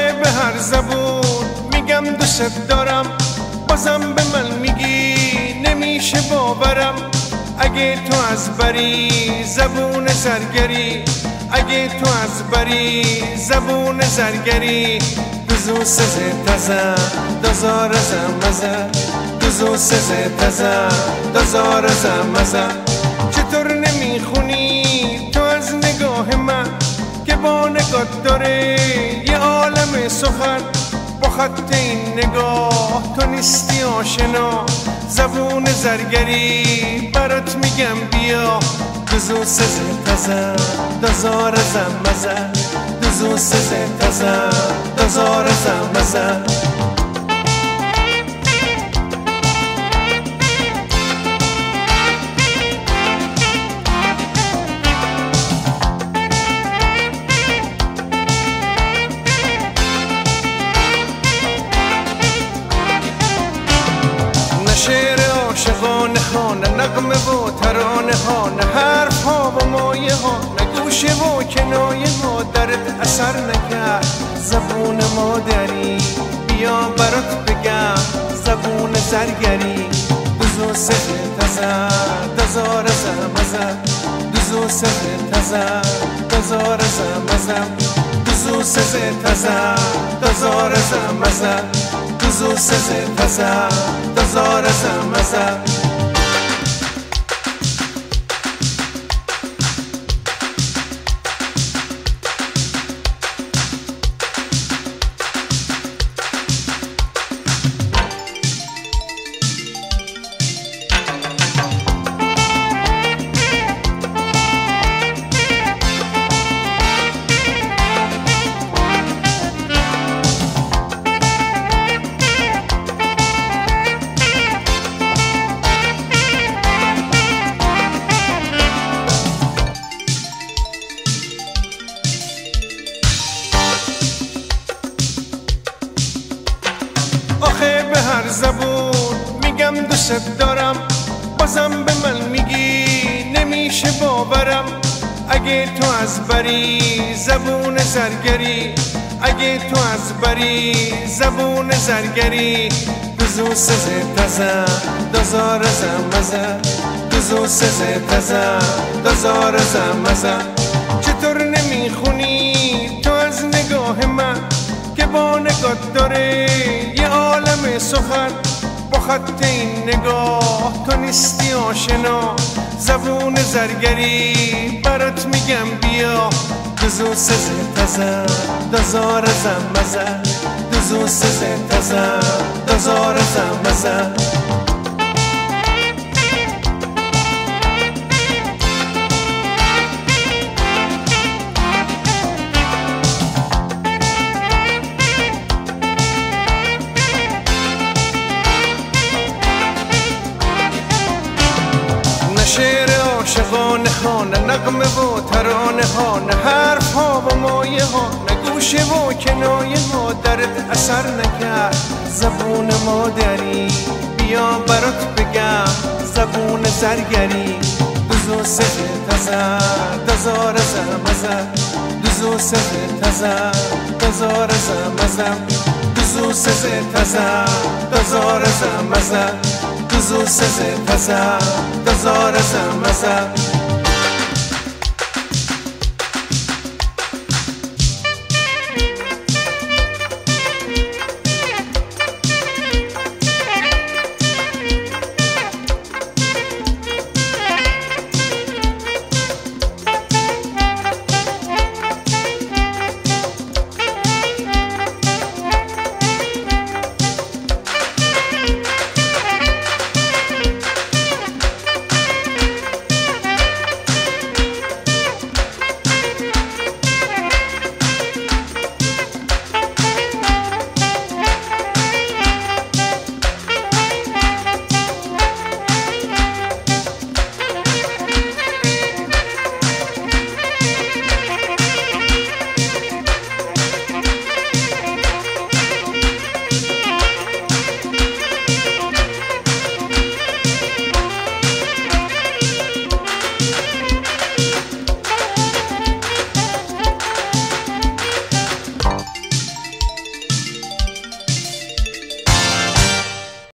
به هر زبون میگم دوست دارم، بازم به من میگی نمیشه باورم. اگه تو از بری زبون زرگری، اگه تو از بری زبون زرگری، دوزو سزه تزه دازار زمزه، دوزو سزه تزه دازار زمزه. چطور نمیخونی تو از نگاه من که با نگات داره یه عالم سخن؟ با خط این نگاه تو نیستی آشنا، زبون زرگری برات میگم بیا. دوزو سزه تزه دازار زمزه، دوزو سزه تزه دازار زمزه. شعر عاشقانه ها، نه نغمه و ترانه ها، نه حرف ها و مایه ها، نه گوشه و کنایه ها درت اثر نکرد. زبون مادری بیا برات بگم، زبون زرگری. دوزو سزه تزه دازار زمزه، دوزو سزه تزه دازار زمزه، دوزو سزه تزه دازار زمزه، دوزو سزه تزه دازار زمزه. آخه به هر زبون میگم دوست دارم، بازم به من میگی نمیشه باورم. اگه تو از بری زبون زرگری، اگه تو از بری زبون زرگری، دوزو سزه تزه دازار زمزه، دوزو سزه تزه دازار زمزه. چطور نمیخونی تو از نگاه من که با نگات داره یه عالم سخن؟ با خط این نگاه تو نیستی آشنا، زبون زرگری برات میگم بیا. دوزو سزه تزه دازار زمزه، دوزو سزه تزه دازار زمزه. شعر عاشقانه ها، نه نغمه و ترانه ها، نه حرف ها و مایه ها، نه گوشه و کنایه ها درت اثر نکرد. زبون مادری بیا برات بگم، زبون زرگری. دوزو سزه تزه دازار زمزه، دوزو سزه تزه دازار زمزه، دوزو سزه تزه دازار زمزه، دوزو سزه تزه دازار زمزه.